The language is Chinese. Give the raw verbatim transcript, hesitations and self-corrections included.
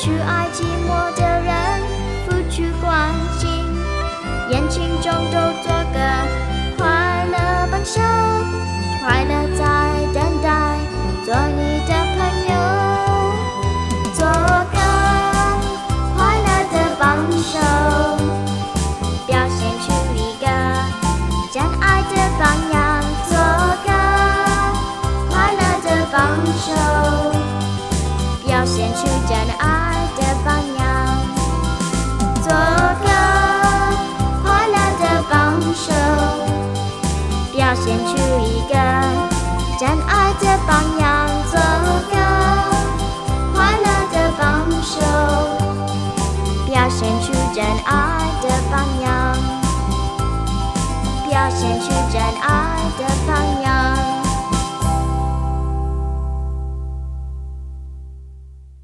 去爱寂寞的人，付出关心，眼睛中都做个快乐榜手，快乐在等待做你的朋友，做个快乐的榜手，表现出一个真爱的榜样，做个快乐的榜手，表现出真爱的榜样，做个快乐的榜手，表现出一个真爱的榜样，做个快乐的榜手，表现出真爱的榜样，表现出真爱